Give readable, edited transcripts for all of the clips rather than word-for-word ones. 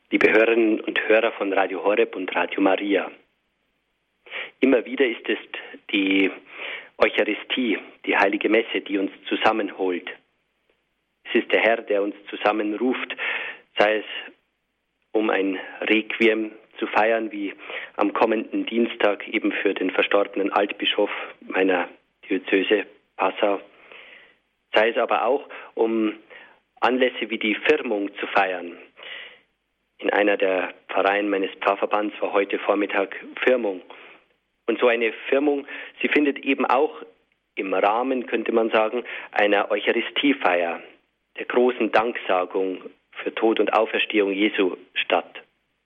Liebe Hörerinnen und Hörer von Radio Horeb und Radio Maria, immer wieder ist es die Eucharistie, die heilige Messe, die uns zusammenholt. Es ist der Herr, der uns zusammenruft, sei es um ein Requiem zu feiern, wie am kommenden Dienstag eben für den verstorbenen Altbischof meiner Diözese Passau, sei es aber auch um Anlässe wie die Firmung zu feiern. In einer der Pfarreien meines Pfarrverbands war heute Vormittag Firmung. Und so eine Firmung, sie findet eben auch im Rahmen, könnte man sagen, einer Eucharistiefeier, der großen Danksagung für Tod und Auferstehung Jesu statt.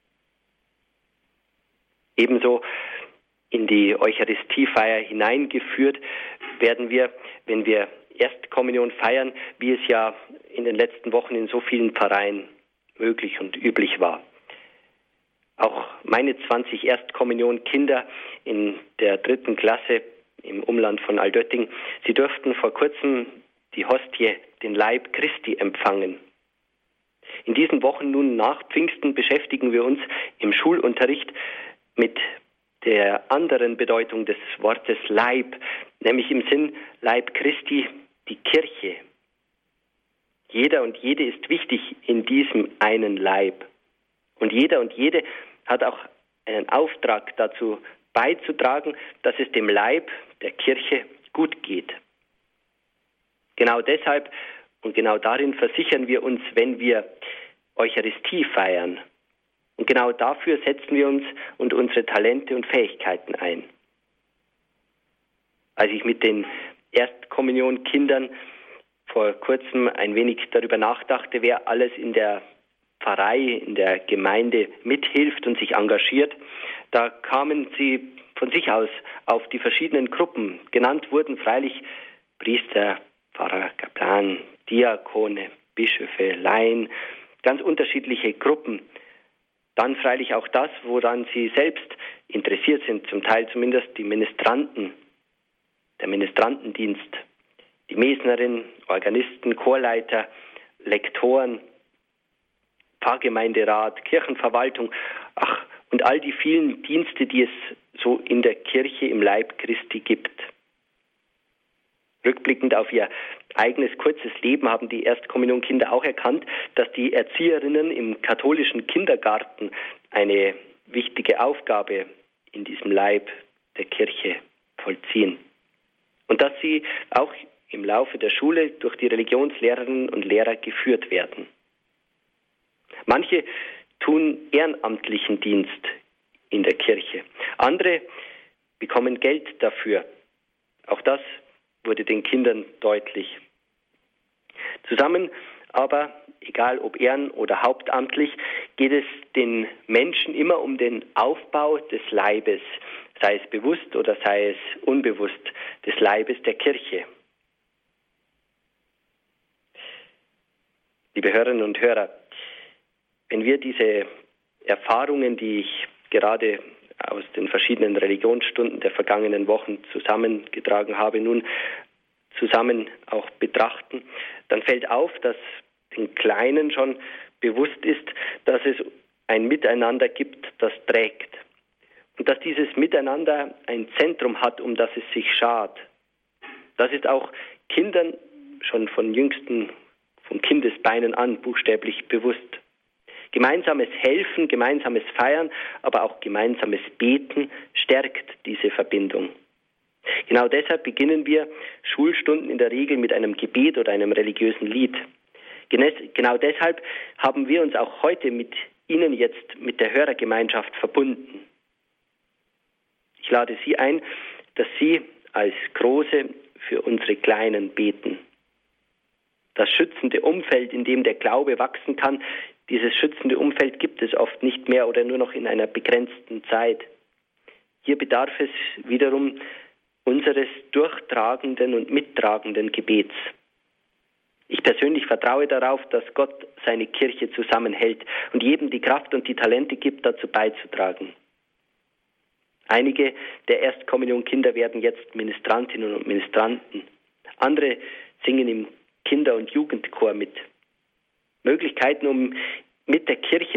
Ebenso in die Eucharistiefeier hineingeführt werden wir, wenn wir Erstkommunion feiern, wie es ja in den letzten Wochen in so vielen Pfarreien möglich und üblich war. Auch meine 20 Erstkommunion-Kinder in der 3. Klasse im Umland von Altötting, sie durften vor kurzem die Hostie, den Leib Christi, empfangen. In diesen Wochen nun nach Pfingsten beschäftigen wir uns im Schulunterricht mit der anderen Bedeutung des Wortes Leib, nämlich im Sinn Leib Christi, die Kirche. Jeder und jede ist wichtig in diesem einen Leib. Und jeder und jede hat auch einen Auftrag dazu beizutragen, dass es dem Leib der Kirche gut geht. Genau deshalb und genau darin versichern wir uns, wenn wir Eucharistie feiern. Und genau dafür setzen wir uns und unsere Talente und Fähigkeiten ein. Als ich mit den Erstkommunionkindern vor kurzem ein wenig darüber nachdachte, wer alles in der Pfarrei, in der Gemeinde mithilft und sich engagiert, da kamen sie von sich aus auf die verschiedenen Gruppen. Genannt wurden freilich Priester, Pfarrer, Kaplan, Diakone, Bischöfe, Laien, ganz unterschiedliche Gruppen. Dann freilich auch das, woran sie selbst interessiert sind, zum Teil zumindest die Ministranten, der Ministrantendienst, die Mesnerin, Organisten, Chorleiter, Lektoren, Pfarrgemeinderat, Kirchenverwaltung, und all die vielen Dienste, die es so in der Kirche im Leib Christi gibt. Rückblickend auf ihr eigenes kurzes Leben haben die Erstkommunionkinder auch erkannt, dass die Erzieherinnen im katholischen Kindergarten eine wichtige Aufgabe in diesem Leib der Kirche vollziehen. Und dass sie auch im Laufe der Schule durch die Religionslehrerinnen und Lehrer geführt werden. Manche tun ehrenamtlichen Dienst in der Kirche. Andere bekommen Geld dafür. Auch das wurde den Kindern deutlich. Zusammen aber, egal ob ehren- oder hauptamtlich, geht es den Menschen immer um den Aufbau des Leibes, sei es bewusst oder sei es unbewusst, des Leibes der Kirche. Liebe Hörerinnen und Hörer, wenn wir diese Erfahrungen, die ich gerade aus den verschiedenen Religionsstunden der vergangenen Wochen zusammengetragen habe, nun zusammen auch betrachten, dann fällt auf, dass den Kleinen schon bewusst ist, dass es ein Miteinander gibt, das trägt. Und dass dieses Miteinander ein Zentrum hat, um das es sich schart. Das ist auch Kindern schon von Kindesbeinen an buchstäblich bewusst. Gemeinsames Helfen, gemeinsames Feiern, aber auch gemeinsames Beten stärkt diese Verbindung. Genau deshalb beginnen wir Schulstunden in der Regel mit einem Gebet oder einem religiösen Lied. Genau deshalb haben wir uns auch heute mit Ihnen jetzt mit der Hörergemeinschaft verbunden. Ich lade Sie ein, dass Sie als Große für unsere Kleinen beten. Das schützende Umfeld, in dem der Glaube wachsen kann, dieses schützende Umfeld gibt es oft nicht mehr oder nur noch in einer begrenzten Zeit. Hier bedarf es wiederum unseres durchtragenden und mittragenden Gebets. Ich persönlich vertraue darauf, dass Gott seine Kirche zusammenhält und jedem die Kraft und die Talente gibt, dazu beizutragen. Einige der Erstkommunionkinder werden jetzt Ministrantinnen und Ministranten. Andere singen im Kinder- und Jugendchor mit. Möglichkeiten, um mit der Kirche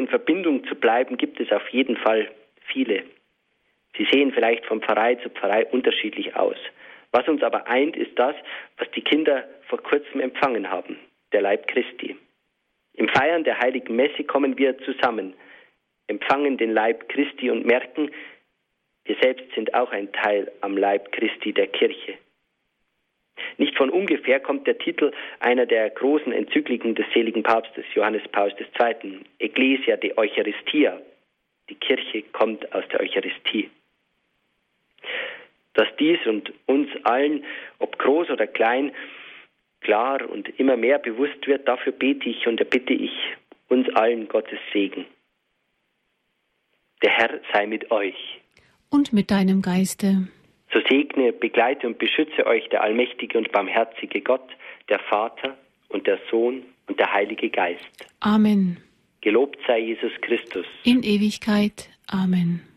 von Verbindung zu bleiben, gibt es auf jeden Fall viele. Sie sehen vielleicht von Pfarrei zu Pfarrei unterschiedlich aus. Was uns aber eint, ist das, was die Kinder vor kurzem empfangen haben, der Leib Christi. Im Feiern der Heiligen Messe kommen wir zusammen, empfangen den Leib Christi und merken, wir selbst sind auch ein Teil am Leib Christi der Kirche. Nicht von ungefähr kommt der Titel einer der großen Enzykliken des seligen Papstes, Johannes Paul II., Ecclesia de Eucharistia. Die Kirche kommt aus der Eucharistie. Dass dies und uns allen, ob groß oder klein, klar und immer mehr bewusst wird, dafür bete ich und erbitte ich uns allen Gottes Segen. Der Herr sei mit euch. Und mit deinem Geiste. So segne, begleite und beschütze euch der allmächtige und barmherzige Gott, der Vater und der Sohn und der Heilige Geist. Amen. Gelobt sei Jesus Christus. In Ewigkeit. Amen.